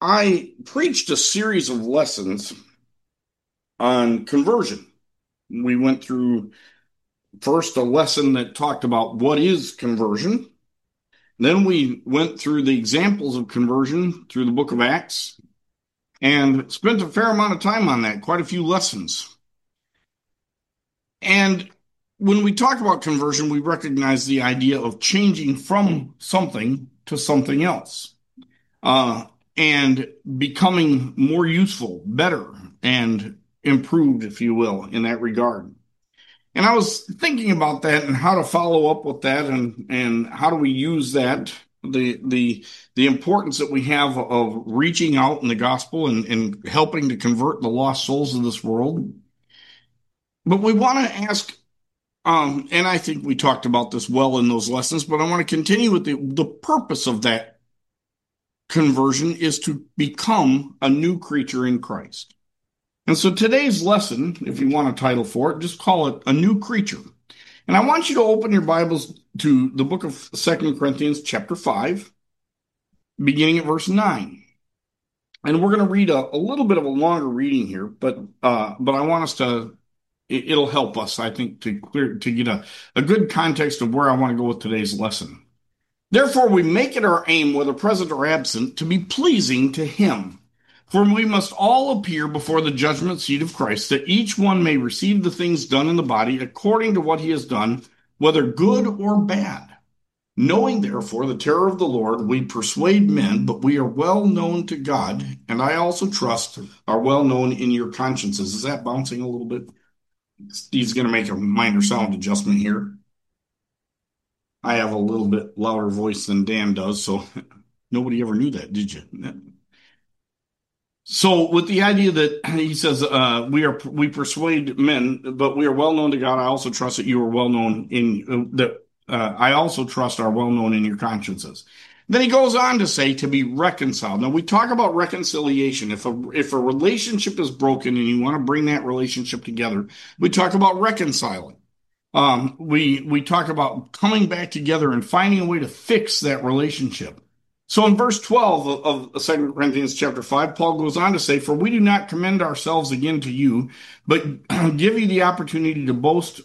I preached a series of lessons on conversion. We went through first a lesson that talked about what is conversion. Then we went through the examples of conversion through the book of Acts and spent a fair amount of time on that, quite a few lessons. And when we talk about conversion, we recognize the idea of changing from something to something else. And becoming more useful, better, and improved, if you will, in that regard. And I was thinking about that and how to follow up with that and how do we use that, the importance that we have of reaching out in the gospel and helping to convert the lost souls of this world. But we want to ask, and I think we talked about this well in those lessons, but I want to continue with the purpose of that conversion is to become a new creature in Christ. And so today's lesson, if you want a title for it, just call it A New Creature. And I want you to open your Bibles to the book of 2 Corinthians chapter 5, beginning at verse 9. And we're going to read a little bit of a longer reading here, but I want us to, it'll help us, I think, to get a good context of where I want to go with today's lesson. Therefore, we make it our aim, whether present or absent, to be pleasing to him. For we must all appear before the judgment seat of Christ, that each one may receive the things done in the body according to what he has done, whether good or bad. Knowing, therefore, the terror of the Lord, we persuade men, but we are well known to God, and I also trust are well known in your consciences. Is that bouncing a little bit? Steve's going to make a minor sound adjustment here. I have a little bit louder voice than Dan does, so nobody ever knew that, did you? So with the idea that he says we persuade men, but we are well known to God. I also trust that you are well known in that. I also trust are well known in your consciences. Then he goes on to say to be reconciled. Now we talk about reconciliation. If a relationship is broken and you want to bring that relationship together, we talk about reconciling. We talk about coming back together and finding a way to fix that relationship. So in verse 12 of 2 Corinthians chapter 5, Paul goes on to say, for we do not commend ourselves again to you, but give you opportunity to boast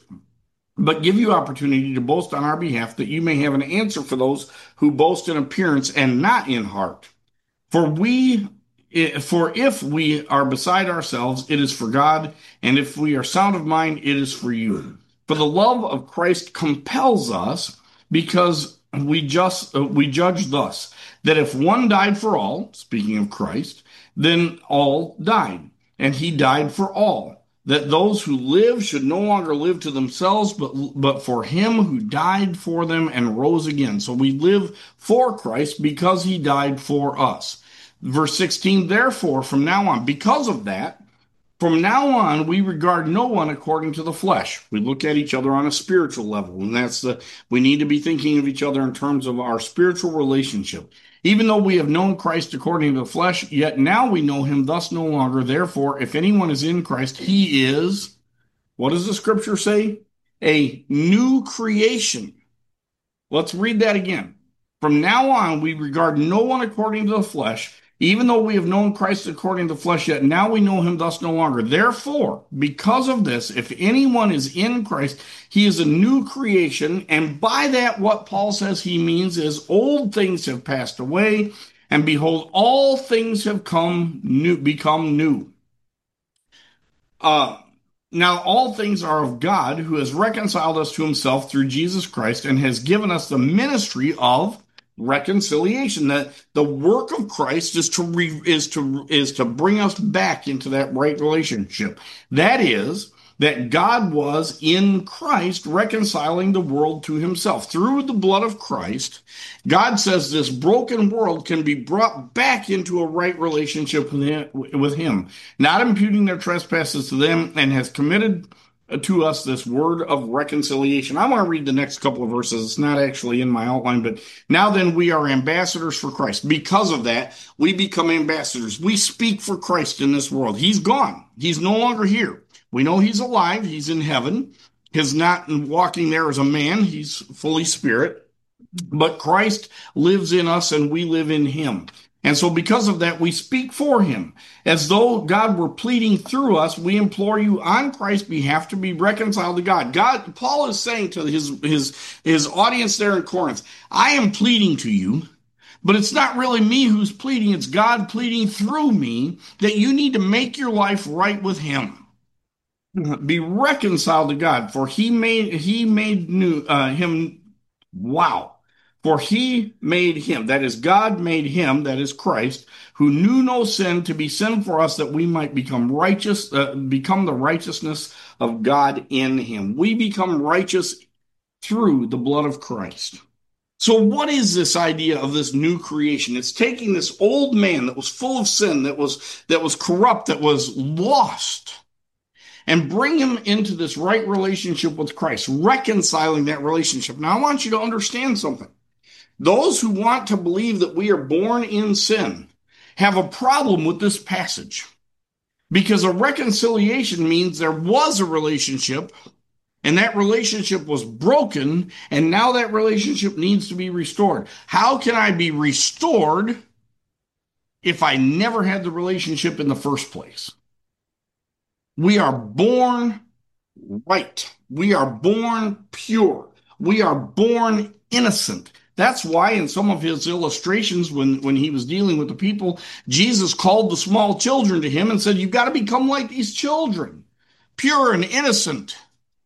on our behalf, that you may have an answer for those who boast in appearance and not in heart. For if we are beside ourselves, it is for God, and if we are sound of mind, it is for you. For the love of Christ compels us, because we judge thus, that if one died for all, speaking of Christ, then all died, and he died for all, that those who live should no longer live to themselves, but for him who died for them and rose again. So we live for Christ because he died for us. Verse 16, therefore, from now on, because of that, from now on, we regard no one according to the flesh. We look at each other on a spiritual level, and we need to be thinking of each other in terms of our spiritual relationship. Even though we have known Christ according to the flesh, yet now we know him thus no longer. Therefore, if anyone is in Christ, he is, what does the scripture say? A new creation. Let's read that again. From now on, we regard no one according to the flesh. Even though we have known Christ according to the flesh, yet now we know him thus no longer. Therefore, because of this, if anyone is in Christ, he is a new creation. And by that, what Paul says he means is old things have passed away, and behold, all things have become new. Now all things are of God, who has reconciled us to himself through Jesus Christ and has given us the ministry of reconciliation. That the work of Christ is to bring us back into that right relationship. That is, that God was in Christ reconciling the world to himself. Through the blood of Christ, God says this broken world can be brought back into a right relationship with him, not imputing their trespasses to them, and has committed to us this word of reconciliation. I want to read the next couple of verses. It's not actually in my outline, but now then we are ambassadors for Christ. Because of that, we become ambassadors. We speak for Christ in this world. He's gone. He's no longer here. We know he's alive. He's in heaven. He's not walking there as a man. He's fully spirit. But Christ lives in us and we live in him. And so because of that, we speak for him. As though God were pleading through us, we implore you on Christ's behalf to be reconciled to God. Paul is saying to his audience there in Corinth, I am pleading to you, but it's not really me who's pleading, it's God pleading through me that you need to make your life right with him. Be reconciled to God, for he made him. Wow. For he made him, that is, God made him, that is Christ, who knew no sin, to be sin for us, that we might become righteous, become the righteousness of God in him. We become righteous through the blood of Christ. So what is this idea of this new creation? It's taking this old man that was full of sin, that was corrupt, that was lost, and bring him into this right relationship with Christ, reconciling that relationship. Now, I want you to understand something. Those who want to believe that we are born in sin have a problem with this passage, because a reconciliation means there was a relationship and that relationship was broken, and now that relationship needs to be restored. How can I be restored if I never had the relationship in the first place? We are born right. We are born pure. We are born innocent. That's why in some of his illustrations, when he was dealing with the people, Jesus called the small children to him and said, you've got to become like these children, pure and innocent.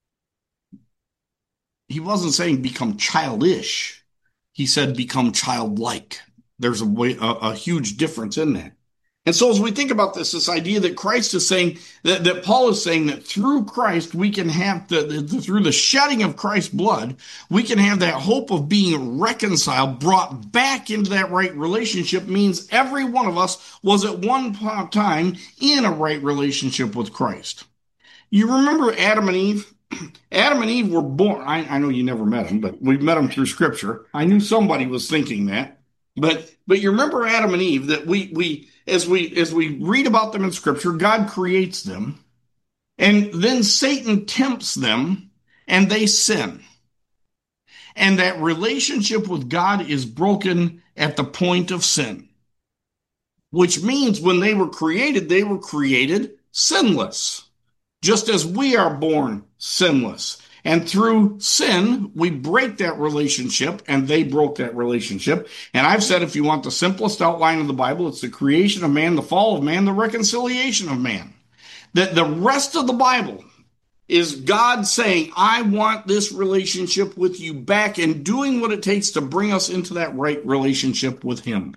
He wasn't saying become childish. He said become childlike. There's a huge difference in that. And so as we think about this idea that Christ is saying, that Paul is saying that through Christ, we can have, through the shedding of Christ's blood, we can have that hope of being reconciled, brought back into that right relationship, means every one of us was at one time in a right relationship with Christ. You remember Adam and Eve? Adam and Eve were born. I know you never met them, but we've met them through Scripture. I knew somebody was thinking that. But you remember Adam and Eve, that as we read about them in Scripture, God creates them, and then Satan tempts them, and they sin. And that relationship with God is broken at the point of sin, which means when they were created sinless, just as we are born sinless. And through sin, we break that relationship, and they broke that relationship. And I've said, if you want the simplest outline of the Bible, it's the creation of man, the fall of man, the reconciliation of man. That the rest of the Bible is God saying, I want this relationship with you back, and doing what it takes to bring us into that right relationship with him.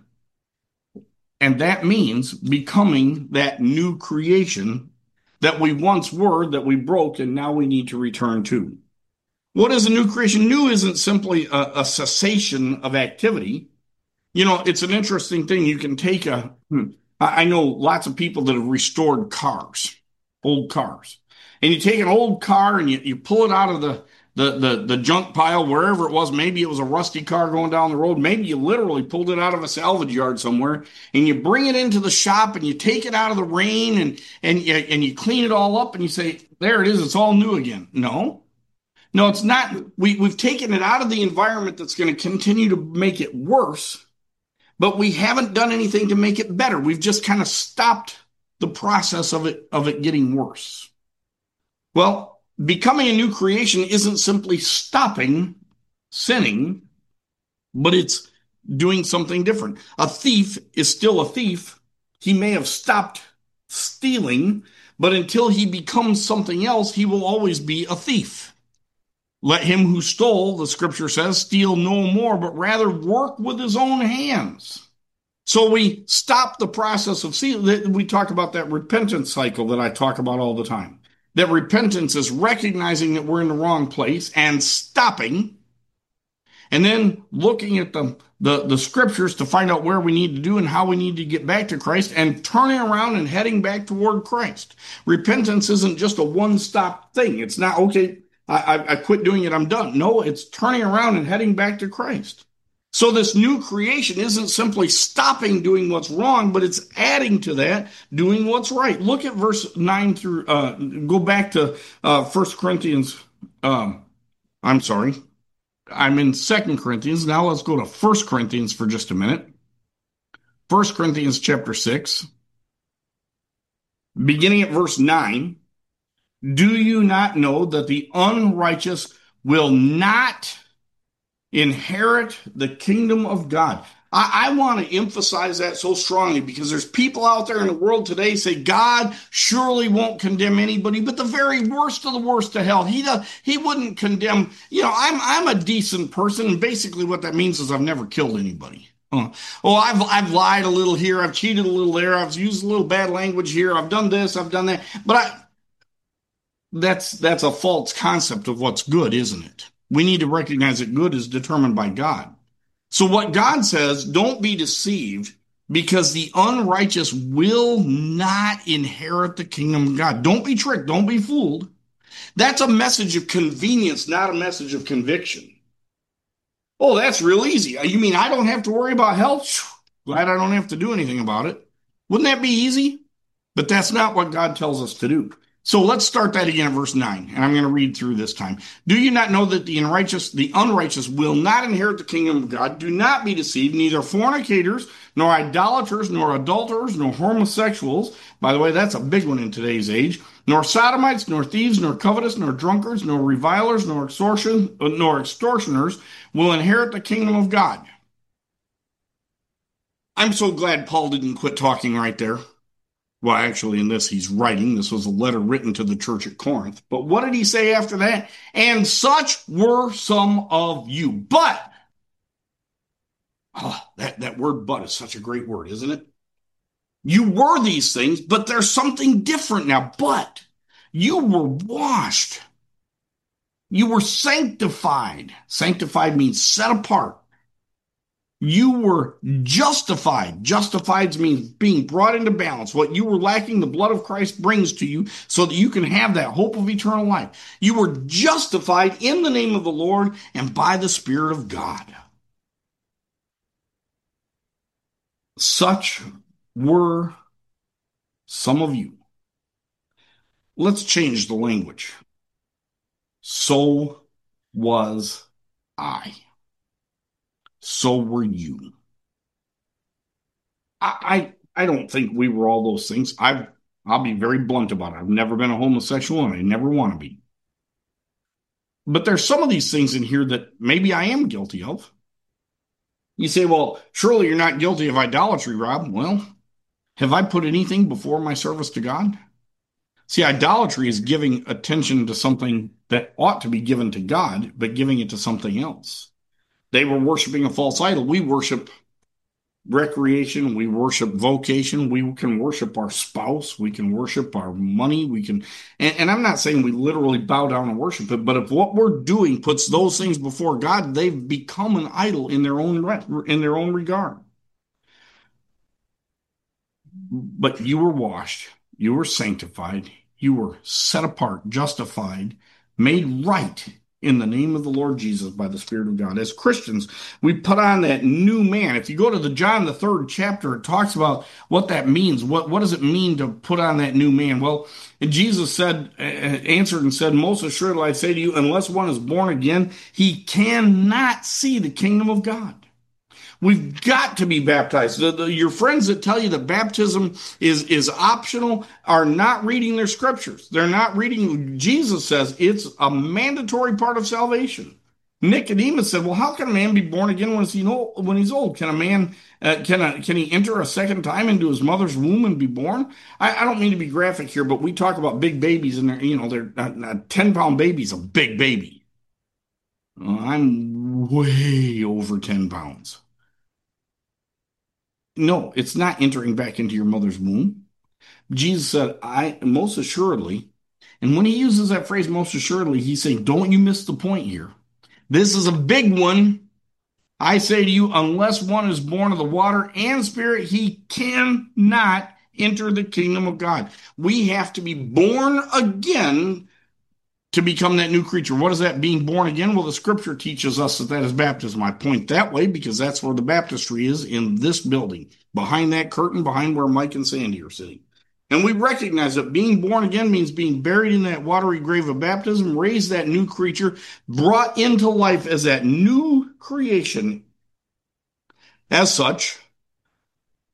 And that means becoming that new creation that we once were, that we broke, and now we need to return to. What is a new creation? New isn't simply a cessation of activity. You know, it's an interesting thing. You can take I know lots of people that have restored cars, old cars. And you take an old car and you pull it out of the junk pile, wherever it was. Maybe it was a rusty car going down the road. Maybe you literally pulled it out of a salvage yard somewhere, and you bring it into the shop and you take it out of the rain and you clean it all up and you say, there it is. It's all new again. No, it's not. We've taken it out of the environment that's going to continue to make it worse, but we haven't done anything to make it better. We've just kind of stopped the process of it getting worse. Well, becoming a new creation isn't simply stopping sinning, but it's doing something different. A thief is still a thief. He may have stopped stealing, but until he becomes something else, he will always be a thief. Let him who stole, the scripture says, steal no more, but rather work with his own hands. So we stop the process of stealing. We talk about that repentance cycle that I talk about all the time. That repentance is recognizing that we're in the wrong place and stopping, and then looking at the scriptures to find out where we need to do and how we need to get back to Christ, and turning around and heading back toward Christ. Repentance isn't just a one-stop thing. It's not, okay, I quit doing it, I'm done. No, it's turning around and heading back to Christ. So this new creation isn't simply stopping doing what's wrong, but it's adding to that, doing what's right. Look at verse 9 through, go back to 1 Corinthians. I'm sorry. I'm in 2 Corinthians. Now let's go to 1 Corinthians for just a minute. First Corinthians chapter 6, beginning at verse 9. Do you not know that the unrighteous will not inherit the kingdom of God? I want to emphasize that so strongly because there's people out there in the world today say God surely won't condemn anybody, but the very worst of the worst to hell, he wouldn't condemn. I'm a decent person, and basically what that means is I've never killed anybody. I've lied a little here, I've cheated a little there, I've used a little bad language here, I've done this, I've done that, but that's a false concept of what's good, isn't it? We need to recognize that good is determined by God. So what God says, don't be deceived because the unrighteous will not inherit the kingdom of God. Don't be tricked. Don't be fooled. That's a message of convenience, not a message of conviction. Oh, that's real easy. You mean I don't have to worry about health? Glad I don't have to do anything about it. Wouldn't that be easy? But that's not what God tells us to do. So let's start that again at verse 9, and I'm going to read through this time. Do you not know that the unrighteous will not inherit the kingdom of God? Do not be deceived, neither fornicators, nor idolaters, nor adulterers, nor homosexuals. By the way, that's a big one in today's age. Nor sodomites, nor thieves, nor covetous, nor drunkards, nor revilers, nor extortioners will inherit the kingdom of God. I'm so glad Paul didn't quit talking right there. Well, actually, in this, he's writing. This was a letter written to the church at Corinth. But what did he say after that? And such were some of you. But, that word but is such a great word, isn't it? You were these things, but there's something different now. But you were washed. You were sanctified. Sanctified means set apart. You were justified. Justified means being brought into balance. What you were lacking, the blood of Christ brings to you so that you can have that hope of eternal life. You were justified in the name of the Lord and by the Spirit of God. Such were some of you. Let's change the language. So was I. So were you. I don't think we were all those things. I'll be very blunt about it. I've never been a homosexual and I never want to be. But there's some of these things in here that maybe I am guilty of. You say, well, surely you're not guilty of idolatry, Rob. Well, have I put anything before my service to God? See, idolatry is giving attention to something that ought to be given to God, but giving it to something else. They were worshiping a false idol. We worship recreation, we worship vocation, we can worship our spouse, we can worship our money, and I'm not saying we literally bow down and worship it, but if what we're doing puts those things before God, they've become an idol in their own regard. But you were washed, you were sanctified, you were set apart, justified, made right in the name of the Lord Jesus by the Spirit of God. As Christians, we put on that new man. If you go to the John, the 3rd chapter, it talks about what that means. What does it mean to put on that new man? Well, Jesus answered and said, most assuredly I say to you, unless one is born again, he cannot see the kingdom of God. We've got to be baptized. Your friends that tell you that baptism is optional are not reading their scriptures. They're not reading. Jesus says it's a mandatory part of salvation. Nicodemus said, well, how can a man be born again when he's old? Can a man, can he enter a second time into his mother's womb and be born? I don't mean to be graphic here, but we talk about big babies and they're a 10-pound baby's a big baby. I'm way over 10 pounds. No, it's not entering back into your mother's womb. Jesus said, I most assuredly, and when he uses that phrase, most assuredly, he's saying, don't you miss the point here. This is a big one. I say to you, unless one is born of the water and spirit, he cannot enter the kingdom of God. We have to be born again to become that new creature. What is that being born again? Well, the scripture teaches us that is baptism. I point that way because that's where the baptistry is in this building, behind that curtain, behind where Mike and Sandy are sitting. And we recognize that being born again means being buried in that watery grave of baptism, raised that new creature, brought into life as that new creation. As such,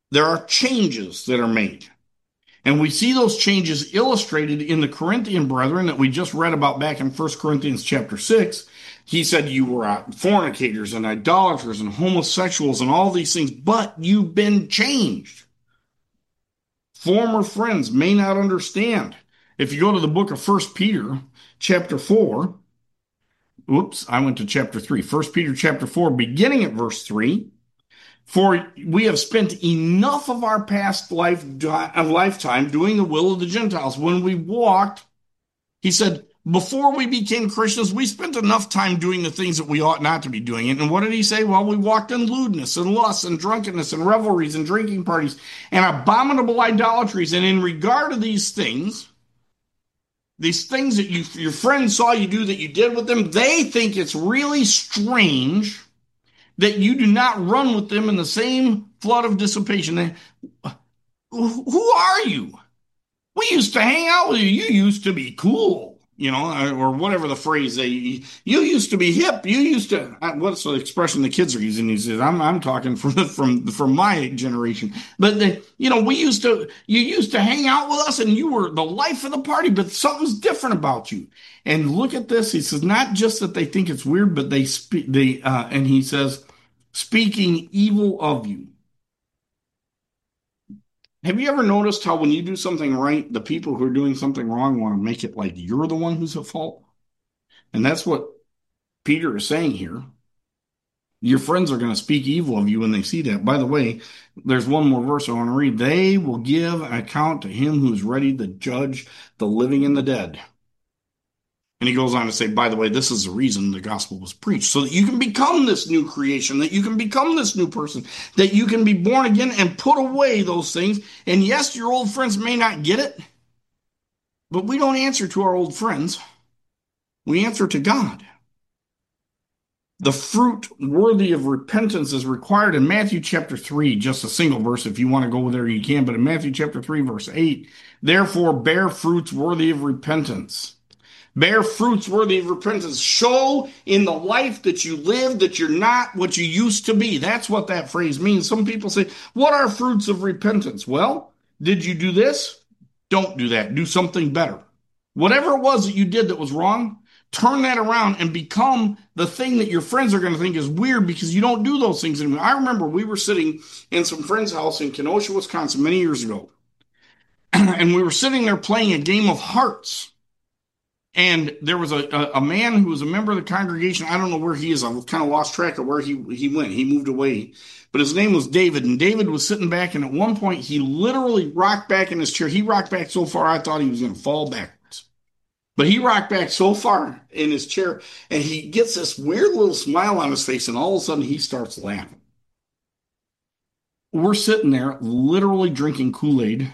There are changes that are made. And we see those changes illustrated in the Corinthian brethren that we just read about back in 1 Corinthians chapter 6. He said you were fornicators and idolaters and homosexuals and all these things, but you've been changed. Former friends may not understand. If you go to the book of 1 Peter chapter 4, oops, I went to chapter 3. 1 Peter chapter 4, beginning at verse 3. For we have spent enough of our past lifetime doing the will of the Gentiles. When we walked, he said, before we became Christians, we spent enough time doing the things that we ought not to be doing. And what did he say? Well, we walked in lewdness and lust and drunkenness and revelries and drinking parties and abominable idolatries. And in regard to these things that your friends saw you do that you did with them, they think it's really strange that you do not run with them in the same flood of dissipation. Who are you? We used to hang out with you. You used to be cool, or whatever the phrase you used to be hip. You used to, what's the expression the kids are using these days? I'm talking from my generation. But you used to hang out with us and you were the life of the party, but something's different about you. And look at this. He says, not just that they think it's weird, but and he says, speaking evil of you. Have you ever noticed how when you do something right, the people who are doing something wrong want to make it like you're the one who's at fault? And that's what Peter is saying here. Your friends are going to speak evil of you when they see that. By the way, there's one more verse I want to read. They will give an account to him who's ready to judge the living and the dead. And he goes on to say, by the way, this is the reason the gospel was preached, so that you can become this new creation, that you can become this new person, that you can be born again and put away those things. And yes, your old friends may not get it, but we don't answer to our old friends. We answer to God. The fruit worthy of repentance is required in Matthew chapter 3, just a single verse. If you want to go there, you can. But in Matthew chapter 3, verse 8, therefore bear fruits worthy of repentance. Bear fruits worthy of repentance. Show in the life that you live that you're not what you used to be. That's what that phrase means. Some people say, what are fruits of repentance? Well, did you do this? Don't do that. Do something better. Whatever it was that you did that was wrong, turn that around and become the thing that your friends are going to think is weird because you don't do those things anymore. I remember we were sitting in some friend's house in Kenosha, Wisconsin many years ago. And we were sitting there playing a game of hearts. And there was a man who was a member of the congregation. I don't know where he is. I've kind of lost track of where he went. He moved away. But his name was David. And David was sitting back. And at one point, he literally rocked back in his chair. He rocked back so far, I thought he was going to fall backwards. But he rocked back so far in his chair. And he gets this weird little smile on his face. And all of a sudden, he starts laughing. We're sitting there literally drinking Kool-Aid.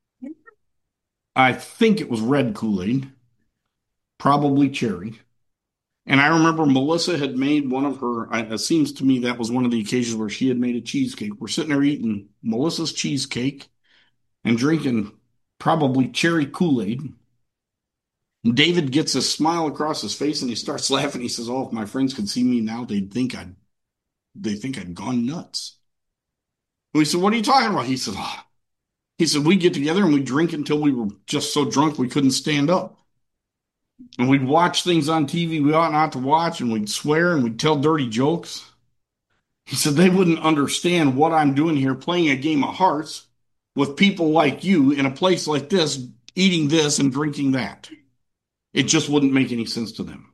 I think it was red Kool-Aid. Probably cherry. And I remember Melissa had made one of her, it seems to me that was one of the occasions where she had made a cheesecake. We're sitting there eating Melissa's cheesecake and drinking probably cherry Kool-Aid. And David gets a smile across his face and he starts laughing. He says, oh, if my friends could see me now, they'd think I'd gone nuts. And we said, what are you talking about? He said, we get together and we drink until we were just so drunk we couldn't stand up. And we'd watch things on TV we ought not to watch, and we'd swear and we'd tell dirty jokes. He said they wouldn't understand what I'm doing here, playing a game of hearts with people like you in a place like this, eating this and drinking that. It just wouldn't make any sense to them.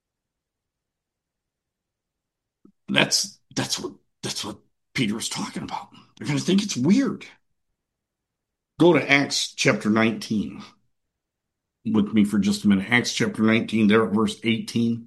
That's what Peter is talking about. They're going to think it's weird. Go to Acts chapter 19. With me for just a minute. Acts chapter 19, there at verse 18.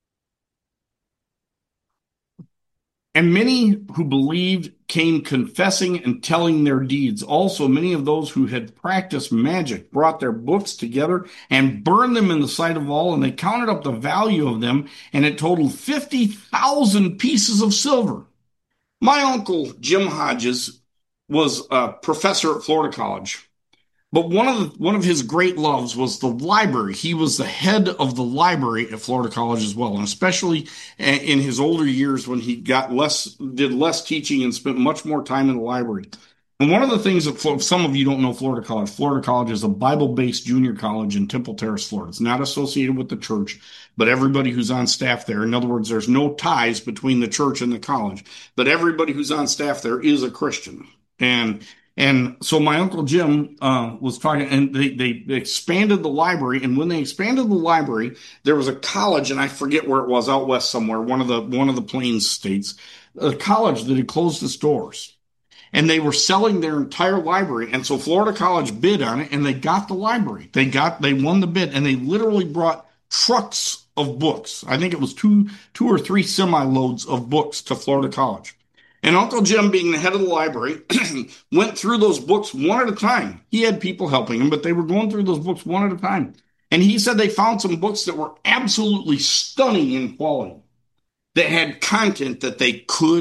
And many who believed came confessing and telling their deeds. Also, many of those who had practiced magic brought their books together and burned them in the sight of all, and they counted up the value of them, and it totaled 50,000 pieces of silver. My uncle, Jim Hodges, was a professor at Florida College. But one of his great loves was the library. He was the head of the library at Florida College as well, and especially in his older years when he did less teaching and spent much more time in the library. And one of the things that some of you don't know Florida College. Florida College is a Bible-based junior college in Temple Terrace, Florida. It's not associated with the church, but everybody who's on staff there, in other words, there's no ties between the church and the college, but everybody who's on staff there is a Christian. And so my Uncle Jim was talking, and they expanded the library. And when they expanded the library, there was a college, and I forget where it was, out west somewhere, one of the Plains states, a college that had closed its doors. And they were selling their entire library. And so Florida College bid on it, and they got the library. They won the bid, and they literally brought trucks of books. I think it was two or three semi loads of books to Florida College. And Uncle Jim, being the head of the library, went through those books one at a time. He had people helping him, but they were going through those books one at a time. And he said they found some books that were absolutely stunning in quality, that had content that they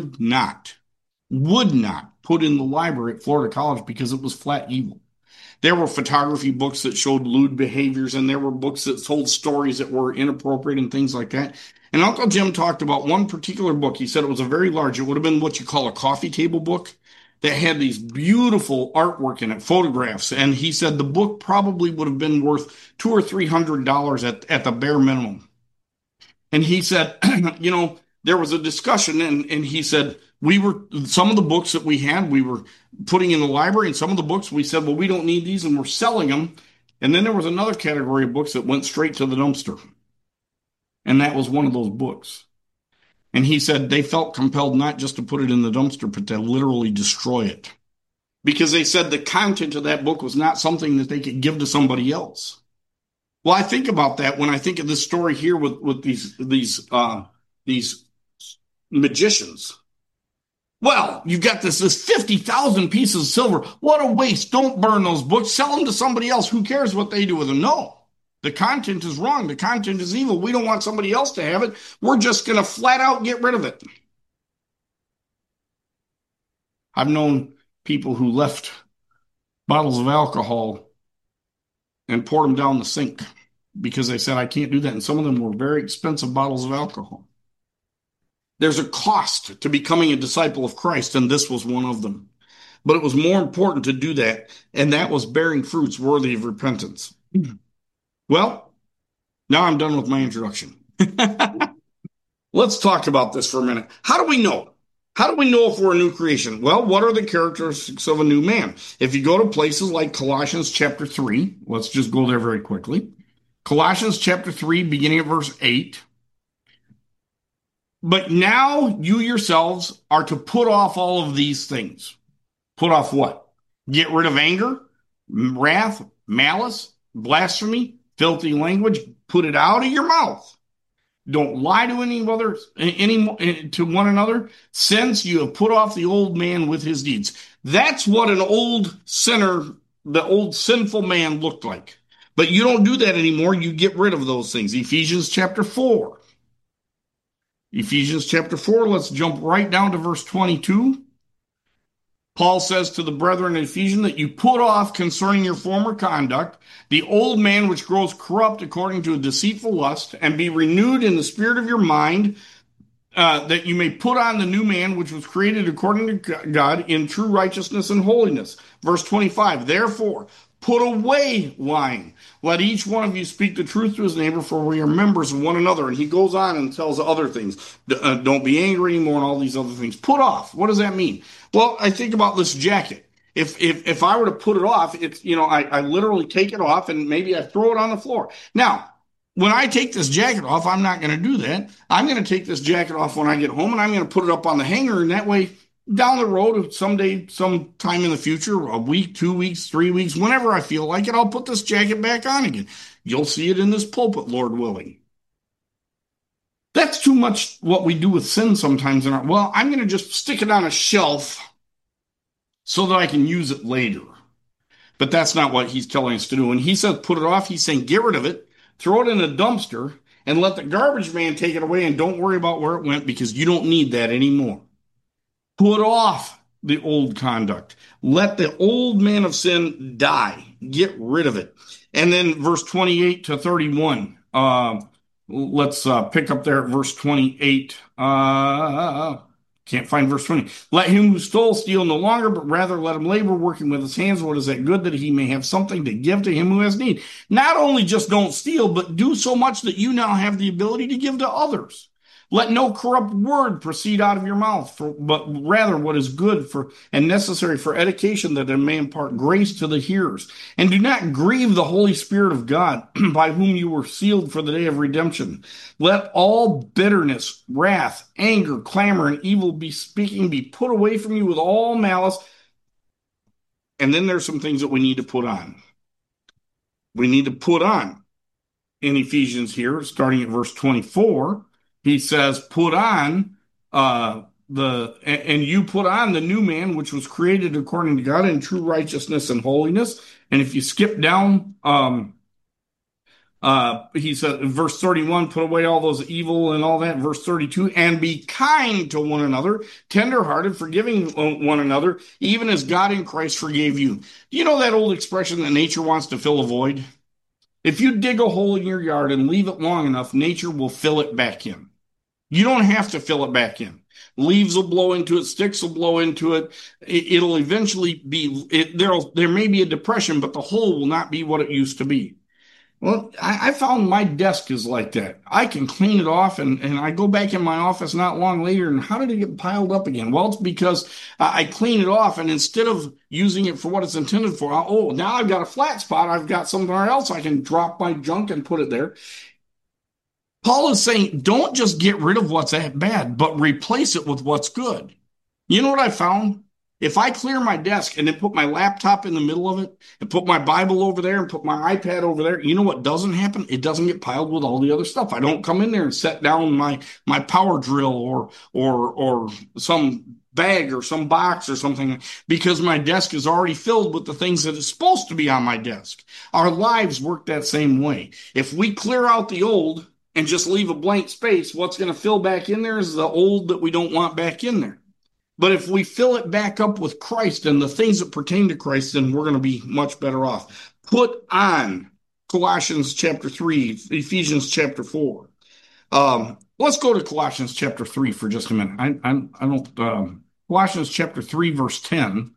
would not put in the library at Florida College because it was flat evil. There were photography books that showed lewd behaviors, and there were books that told stories that were inappropriate and things like that. And Uncle Jim talked about one particular book. He said it was a very large, it would have been what you call a coffee table book, that had these beautiful artwork in it, photographs. And he said the book probably would have been worth $200 or $300 at the bare minimum. And he said, there was a discussion, and he said, some of the books that we had, we were putting in the library, and some of the books we said, well, we don't need these, and we're selling them. And then there was another category of books that went straight to the dumpster. And that was one of those books. And he said they felt compelled not just to put it in the dumpster, but to literally destroy it. Because they said the content of that book was not something that they could give to somebody else. Well, I think about that when I think of this story here with these magicians. Well, you've got this 50,000 pieces of silver. What a waste. Don't burn those books. Sell them to somebody else. Who cares what they do with them? No, the content is wrong. The content is evil. We don't want somebody else to have it. We're just going to flat out get rid of it. I've known people who left bottles of alcohol and poured them down the sink because they said, I can't do that. And some of them were very expensive bottles of alcohol. There's a cost to becoming a disciple of Christ, and this was one of them. But it was more important to do that, and that was bearing fruits worthy of repentance. Well, now I'm done with my introduction. Let's talk about this for a minute. How do we know? How do we know if we're a new creation? Well, what are the characteristics of a new man? If you go to places like Colossians chapter 3, let's just go there very quickly. Colossians chapter 3, beginning at verse 8. But now you yourselves are to put off all of these things. Put off what? Get rid of anger, wrath, malice, blasphemy, filthy language. Put it out of your mouth. Don't lie to one another, since you have put off the old man with his deeds. That's what an old sinner, the old sinful man looked like. But you don't do that anymore. You get rid of those things. Ephesians chapter 4. Ephesians chapter 4, let's jump right down to verse 22. Paul says to the brethren in Ephesians that you put off concerning your former conduct the old man which grows corrupt according to a deceitful lust, and be renewed in the spirit of your mind, that you may put on the new man which was created according to God in true righteousness and holiness. Verse 25, therefore, put away lying. Let each one of you speak the truth to his neighbor, for we are members of one another. And he goes on and tells other things. Don't be angry anymore and all these other things. Put off. What does that mean? Well, I think about this jacket. If I were to put it off, it's, I literally take it off and maybe I throw it on the floor. Now, when I take this jacket off, I'm not going to do that. I'm going to take this jacket off when I get home, and I'm going to put it up on the hanger, and that way down the road, someday, sometime in the future, a week, 2 weeks, 3 weeks, whenever I feel like it, I'll put this jacket back on again. You'll see it in this pulpit, Lord willing. That's too much what we do with sin sometimes. Well, I'm going to just stick it on a shelf so that I can use it later. But that's not what he's telling us to do. When he says put it off, he's saying get rid of it, throw it in a dumpster, and let the garbage man take it away, and don't worry about where it went, because you don't need that anymore. Put off the old conduct. Let the old man of sin die. Get rid of it. And then verse 28 to 31. Let's pick up there at verse 28. Can't find verse 20. Let him who stole steal no longer, but rather let him labor, working with his hands. What is that good, that he may have something to give to him who has need? Not only just don't steal, but do so much that you now have the ability to give to others. Let no corrupt word proceed out of your mouth, but rather what is good for and necessary for edification, that it may impart grace to the hearers. And do not grieve the Holy Spirit of God, by whom you were sealed for the day of redemption. Let all bitterness, wrath, anger, clamor, and evil speaking be put away from you with all malice. And then there's some things that we need to put on. We need to put on in Ephesians here, starting at verse 24. He says, put on and you put on the new man, which was created according to God in true righteousness and holiness. And if you skip down, he said in verse 31, put away all those evil and all that. Verse 32, and be kind to one another, tenderhearted, forgiving one another, even as God in Christ forgave you. You know that old expression that nature wants to fill a void? If you dig a hole in your yard and leave it long enough, nature will fill it back in. You don't have to fill it back in. Leaves will blow into it, sticks will blow into it. It'll eventually be, there may be a depression, but the hole will not be what it used to be. Well, I found my desk is like that. I can clean it off, and I go back in my office not long later, and how did it get piled up again? Well, it's because I clean it off, and instead of using it for what it's intended for, now I've got a flat spot. I've got somewhere else I can drop my junk and put it there. Paul is saying, don't just get rid of what's bad, but replace it with what's good. You know what I found? If I clear my desk and then put my laptop in the middle of it and put my Bible over there and put my iPad over there, you know what doesn't happen? It doesn't get piled with all the other stuff. I don't come in there and set down my power drill or some bag or some box or something, because my desk is already filled with the things that is supposed to be on my desk. Our lives work that same way. If we clear out the old and just leave a blank space, what's going to fill back in there is the old that we don't want back in there. But if we fill it back up with Christ and the things that pertain to Christ, then we're going to be much better off. Put on Colossians chapter 3, Ephesians chapter 4. Let's go to Colossians chapter 3 for just a minute. I don't, Colossians chapter 3, verse 10.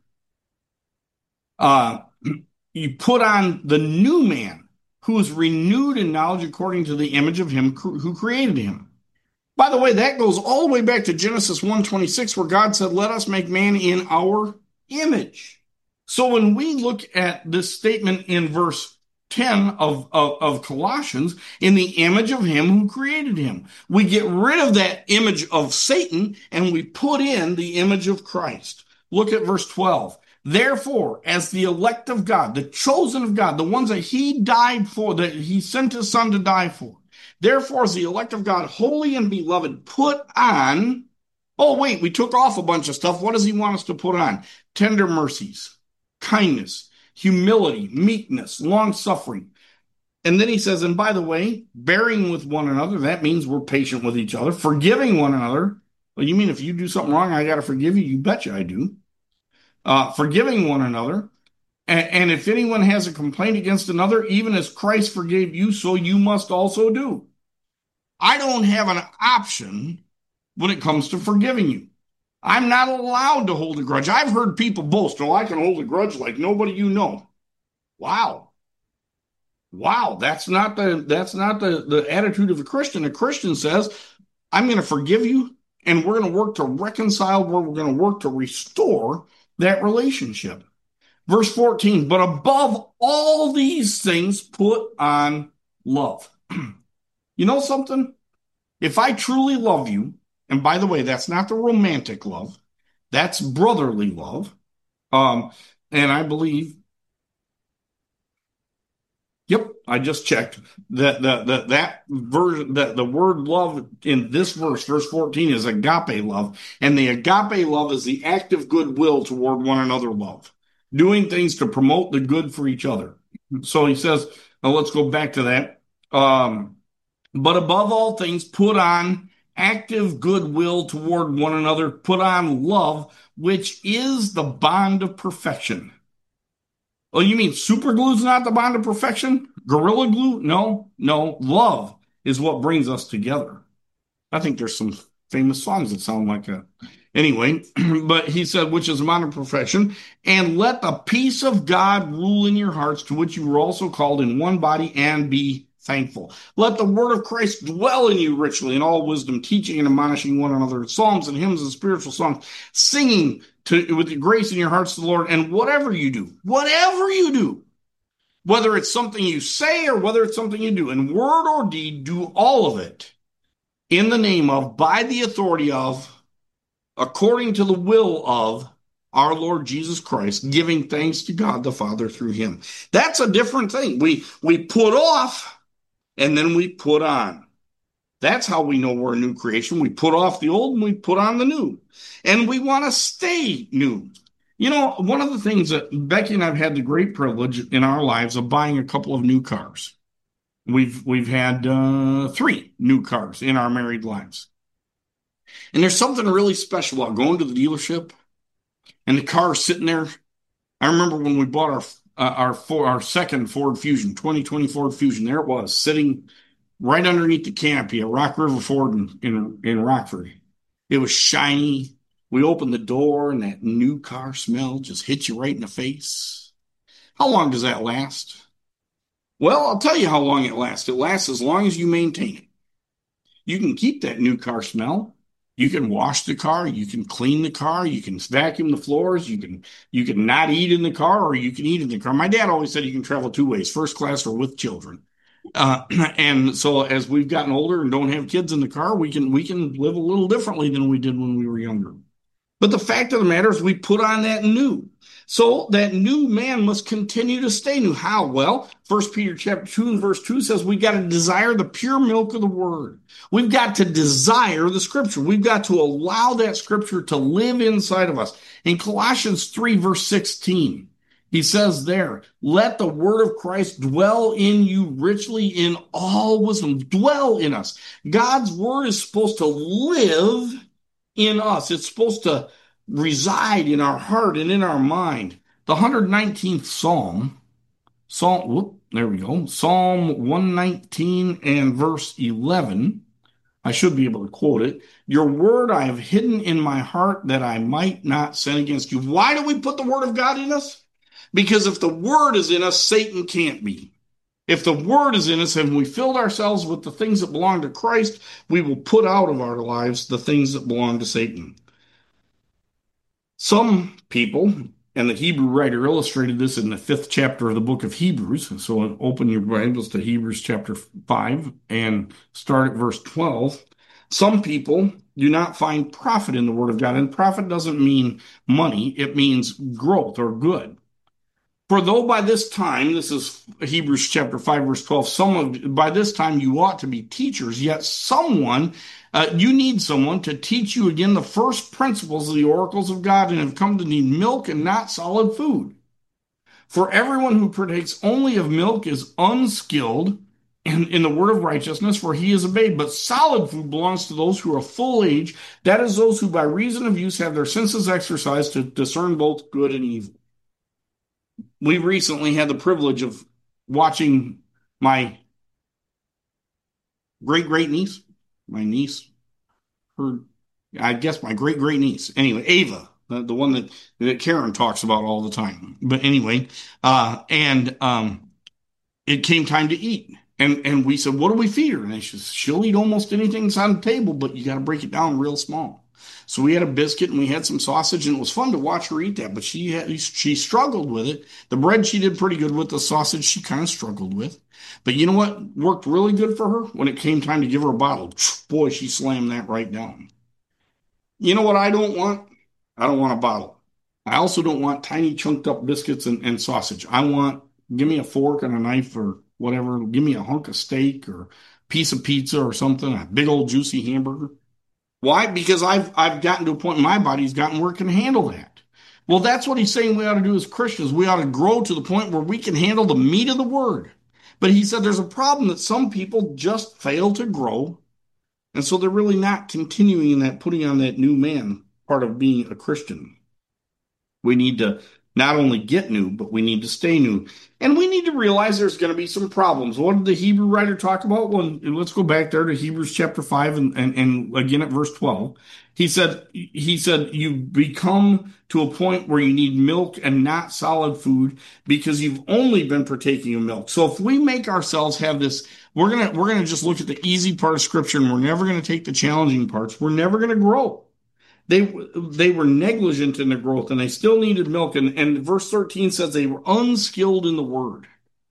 You put on the new man, who is renewed in knowledge according to the image of him who created him. By the way, that goes all the way back to Genesis 1:26, where God said, let us make man in our image. So when we look at this statement in verse 10 of Colossians, in the image of him who created him, we get rid of that image of Satan and we put in the image of Christ. Look at verse 12. Therefore, as the elect of God, the chosen of God, the ones that he died for, that he sent his son to die for. Therefore, as the elect of God, holy and beloved, put on. Oh, wait, we took off a bunch of stuff. What does he want us to put on? Tender mercies, kindness, humility, meekness, long suffering. And then he says, and by the way, bearing with one another, that means we're patient with each other, forgiving one another. Well, you mean if you do something wrong, I got to forgive you? You betcha I do. Forgiving one another. And if anyone has a complaint against another, even as Christ forgave you, so you must also do. I don't have an option when it comes to forgiving you. I'm not allowed to hold a grudge. I've heard people boast, oh, I can hold a grudge like nobody you know. Wow. That's not the attitude of a Christian. A Christian says, I'm going to forgive you, and we're going to work to reconcile, we're going to work to restore that relationship. Verse 14, but above all these things, put on love. You know something? If I truly love you, and by the way, that's not the romantic love, that's brotherly love. And I believe, yep, I just checked that version, that the word love in this verse 14, is agape love. And the agape love is the active goodwill toward one another love. Doing things to promote the good for each other. So he says, let's go back to that. But above all things, put on active goodwill toward one another. Put on love, which is the bond of perfection. Oh, you mean super glue's not the bond of perfection? Gorilla glue? No. Love is what brings us together. I think there's some famous songs that sound like a. Anyway, but he said, which is a modern profession, and let the peace of God rule in your hearts, to which you were also called in one body, and be thankful. Let the word of Christ dwell in you richly in all wisdom, teaching and admonishing one another in psalms and hymns and spiritual songs, singing with the grace in your hearts to the Lord. And whatever you do, whether it's something you say or whether it's something you do, in word or deed, do all of it in the name of, by the authority of, according to the will of our Lord Jesus Christ, giving thanks to God the Father through him. That's a different thing. We put off and then we put on. That's how we know we're a new creation. We put off the old and we put on the new. And we want to stay new. You know, one of the things that Becky and I have had the great privilege in our lives of buying a couple of new cars. We've had 3 new cars in our married lives. And there's something really special about going to the dealership and the car sitting there. I remember when we bought our second Ford Fusion, 2020 Ford Fusion. There it was, sitting right underneath the canopy at Rock River Ford in Rockford. It was shiny. We opened the door and that new car smell just hit you right in the face. How long does that last? Well, I'll tell you how long it lasts. It lasts as long as you maintain it. You can keep that new car smell. You can wash the car. You can clean the car. You can vacuum the floors. You can not eat in the car, or you can eat in the car. My dad always said you can travel 2 ways: first class or with children. And so as we've gotten older and don't have kids in the car, we can live a little differently than we did when we were younger. But the fact of the matter is we put on that new. So that new man must continue to stay new. How? Well, 1 Peter chapter 2 and verse 2 says we got to desire the pure milk of the word. We've got to desire the scripture. We've got to allow that scripture to live inside of us. In Colossians 3 verse 16, he says there, let the word of Christ dwell in you richly in all wisdom. Dwell in us. God's word is supposed to live in us. It's supposed to reside in our heart and in our mind. The 119th there we go. Psalm 119 and verse 11. I should be able to quote it. Your word I have hidden in my heart that I might not sin against you. Why do we put the word of God in us? Because if the word is in us, Satan can't be. If the word is in us and we filled ourselves with the things that belong to Christ, we will put out of our lives the things that belong to Satan. Some people, and the Hebrew writer illustrated this in the 5th chapter of the book of Hebrews. So open your Bibles to Hebrews chapter 5 and start at verse 12. Some people do not find profit in the word of God. And profit doesn't mean money. It means growth or good. For though by this time, this is Hebrews chapter 5, verse 12, by this time you ought to be teachers, yet you need someone to teach you again the first principles of the oracles of God, and have come to need milk and not solid food. For everyone who partakes only of milk is unskilled in the word of righteousness, for he is a babe. But solid food belongs to those who are full age, that is, those who by reason of use have their senses exercised to discern both good and evil. We recently had the privilege of watching my great-great-niece, I guess my great-great-niece, anyway, Ava, the one that Karen talks about all the time. But anyway, it came time to eat. And we said, what do we feed her? And she'll eat almost anything that's on the table, but you got to break it down real small. So we had a biscuit and we had some sausage, and it was fun to watch her eat that, but she struggled with it. The bread she did pretty good with. The sausage she kind of struggled with. But you know what worked really good for her? When it came time to give her a bottle, boy, she slammed that right down. You know what I don't want? I don't want a bottle. I also don't want tiny chunked up biscuits and sausage. Give me a fork and a knife or whatever. Give me a hunk of steak or piece of pizza or something, a big old juicy hamburger. Why? Because I've gotten to a point in my body's gotten where it can handle that. Well, that's what he's saying we ought to do as Christians. We ought to grow to the point where we can handle the meat of the word. But he said there's a problem that some people just fail to grow. And so they're really not continuing in that, putting on that new man part of being a Christian. We need to not only get new, but we need to stay new. And we need to realize there's going to be some problems. What did the Hebrew writer talk about? Well, let's go back there to Hebrews chapter 5 and again at verse 12. He said, you become to a point where you need milk and not solid food because you've only been partaking of milk. So if we make ourselves have this, we're gonna just look at the easy part of scripture and we're never going to take the challenging parts. We're never going to grow. They were negligent in their growth and they still needed milk. And verse 13 says they were unskilled in the word.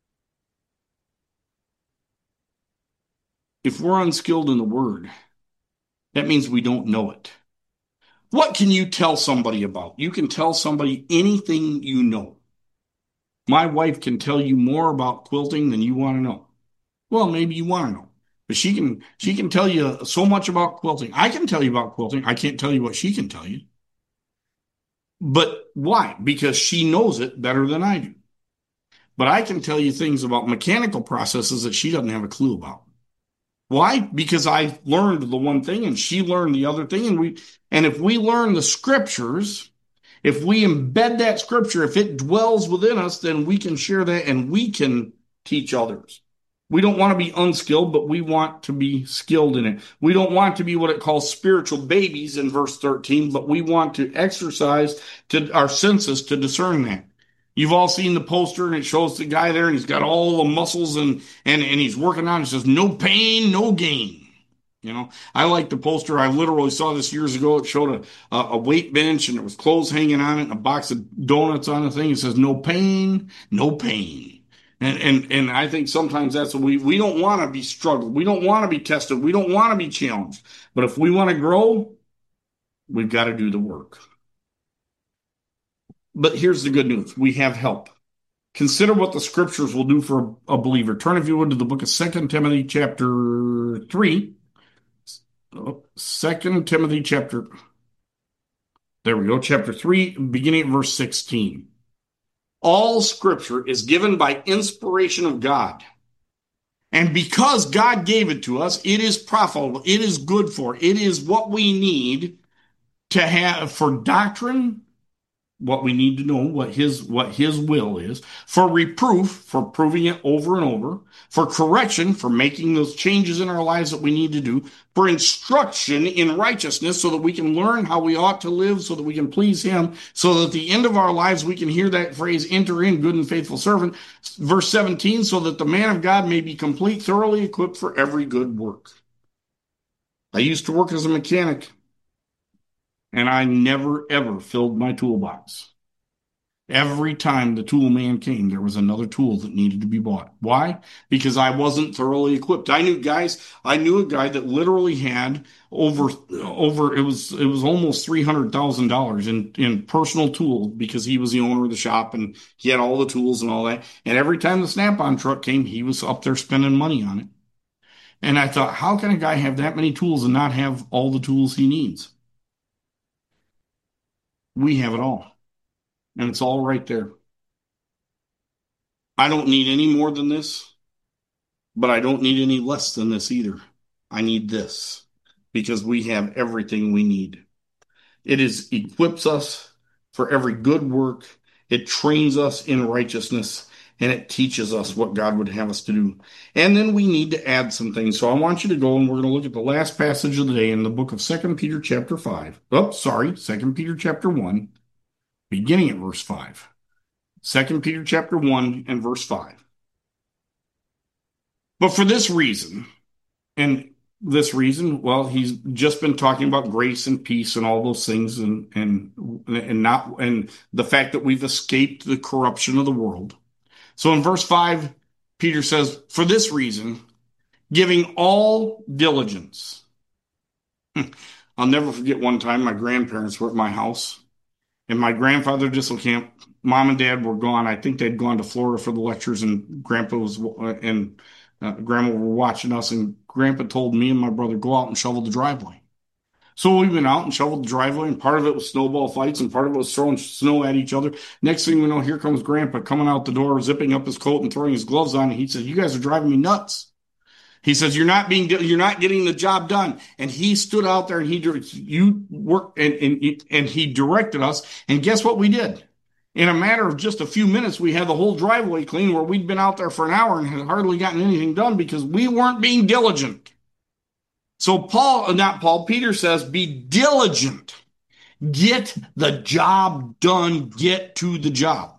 If we're unskilled in the word, that means we don't know it. What can you tell somebody about? You can tell somebody anything you know. My wife can tell you more about quilting than you want to know. Well, maybe you want to know, but she can tell you so much about quilting. I can tell you about quilting. I can't tell you what she can tell you. But why? Because she knows it better than I do. But I can tell you things about mechanical processes that she doesn't have a clue about. Why? Because I learned the one thing and she learned the other thing. And if we learn the scriptures, if we embed that scripture, if it dwells within us, then we can share that and we can teach others. We don't want to be unskilled, but we want to be skilled in it. We don't want to be what it calls spiritual babies in verse 13, but we want to exercise to our senses to discern that. You've all seen the poster and it shows the guy there and he's got all the muscles and he's working on it. It says, no pain, no gain. I like the poster. I literally saw this years ago. It showed a weight bench and there was clothes hanging on it and a box of donuts on the thing. It says, no pain, no pain. And I think sometimes that's what we don't want to be struggled. We don't want to be tested. We don't want to be challenged. But if we want to grow, we've got to do the work. But here's the good news. We have help. Consider what the scriptures will do for a believer. Turn, if you would, to the book of 2 Timothy chapter 3. 2 Timothy chapter, there we go, chapter 3, beginning at verse 16. All scripture is given by inspiration of God. And because God gave it to us, it is profitable. It is good for. It is what we need to have for doctrine, what we need to know, what his will is, for reproof, for proving it over and over, for correction, for making those changes in our lives that we need to do, for instruction in righteousness so that we can learn how we ought to live, so that we can please him, so that at the end of our lives we can hear that phrase, enter in, good and faithful servant. Verse 17, so that the man of God may be complete, thoroughly equipped for every good work. I used to work as a mechanic and I never ever filled my toolbox. Every time the tool man came, there was another tool that needed to be bought. Why? Because I wasn't thoroughly equipped. I knew a guy that literally had over it was almost $300,000 in personal tools because he was the owner of the shop and he had all the tools and all that. And every time the Snap-on truck came, he was up there spending money on it. And I thought, how can a guy have that many tools and not have all the tools he needs? We have it all. And it's all right there. I don't need any more than this, but I don't need any less than this either. I need this because we have everything we need. It equips us for every good work. It trains us in righteousness and it teaches us what God would have us to do. And then we need to add some things. So I want you to go and we're going to look at the last passage of the day in the book of 2 Peter chapter 5. 2 Peter chapter 1, beginning at verse 5. 2 Peter chapter 1 and verse 5. But for this reason, well, he's just been talking about grace and peace and all those things and the fact that we've escaped the corruption of the world. So in verse 5, Peter says, for this reason, giving all diligence. I'll never forget one time my grandparents were at my house and my grandfather Disselkamp, mom and dad were gone. I think they'd gone to Florida for the lectures and grandma were watching us and grandpa told me and my brother, go out and shovel the driveway. So we went out and shoveled the driveway and part of it was snowball fights and part of it was throwing snow at each other. Next thing we know, here comes grandpa coming out the door, zipping up his coat and throwing his gloves on. And he said, you guys are driving me nuts. He says, you're not getting the job done. And he stood out there and he directed us. And guess what we did? In a matter of just a few minutes, we had the whole driveway clean where we'd been out there for an hour and had hardly gotten anything done because we weren't being diligent. So Peter says, be diligent. Get the job done. Get to the job.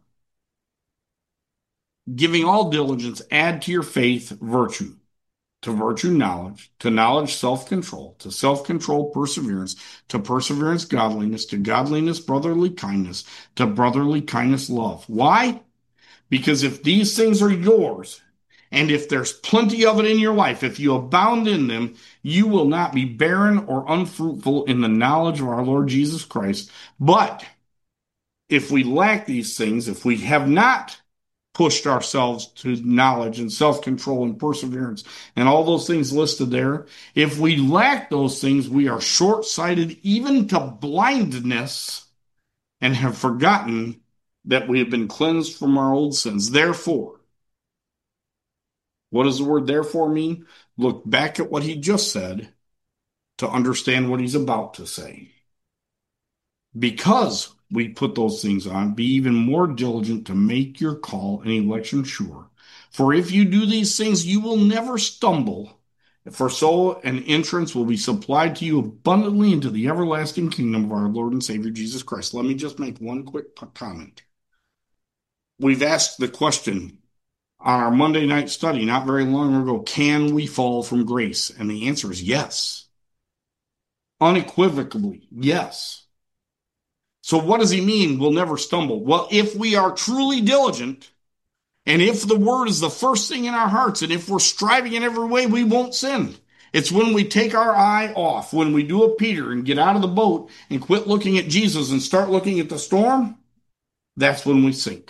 Giving all diligence, add to your faith virtue. To virtue, knowledge. To knowledge, self-control. To self-control, perseverance. To perseverance, godliness. To godliness, brotherly kindness. To brotherly kindness, love. Why? Because if these things are yours, and if there's plenty of it in your life, if you abound in them, you will not be barren or unfruitful in the knowledge of our Lord Jesus Christ. But if we lack these things, if we have not pushed ourselves to knowledge and self-control and perseverance and all those things listed there, if we lack those things, we are short-sighted even to blindness and have forgotten that we have been cleansed from our old sins. Therefore, what does the word therefore mean? Look back at what he just said to understand what he's about to say. Because we put those things on, be even more diligent to make your call and election sure. For if you do these things, you will never stumble. For so an entrance will be supplied to you abundantly into the everlasting kingdom of our Lord and Savior Jesus Christ. Let me just make one quick comment. We've asked the question on our Monday night study not very long ago, can we fall from grace? And the answer is yes. Unequivocally, yes. So what does he mean? We'll never stumble. Well, if we are truly diligent, and if the word is the first thing in our hearts, and if we're striving in every way, we won't sin. It's when we take our eye off, when we do a Peter and get out of the boat and quit looking at Jesus and start looking at the storm, that's when we sink.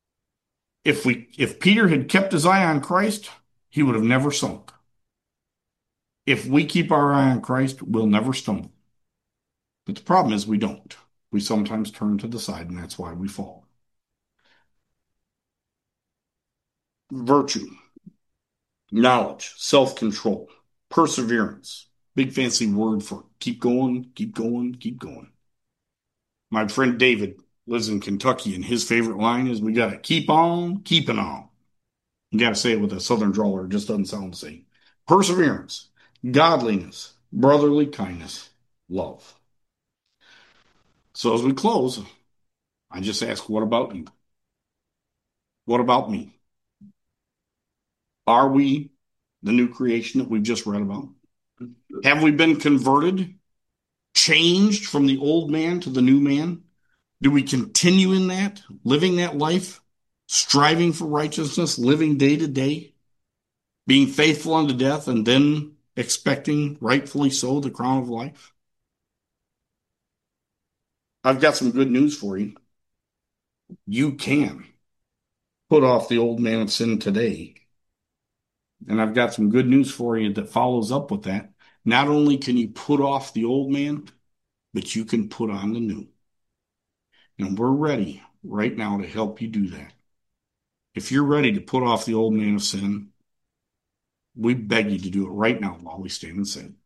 If Peter had kept his eye on Christ, he would have never sunk. If we keep our eye on Christ, we'll never stumble. But the problem is we don't. We sometimes turn to the side, and that's why we fall. Virtue, knowledge, self-control, perseverance. Big fancy word for keep going, keep going, keep going. My friend David lives in Kentucky, and his favorite line is, we got to keep on keeping on. You got to say it with a southern drawl, it just doesn't sound the same. Perseverance, godliness, brotherly kindness, love. So as we close, I just ask, what about you? What about me? Are we the new creation that we've just read about? Have we been converted, changed from the old man to the new man? Do we continue in that, living that life, striving for righteousness, living day to day, being faithful unto death, and then expecting, rightfully so, the crown of life? I've got some good news for you. You can put off the old man of sin today. And I've got some good news for you that follows up with that. Not only can you put off the old man, but you can put on the new. And we're ready right now to help you do that. If you're ready to put off the old man of sin, we beg you to do it right now while we stand and sing.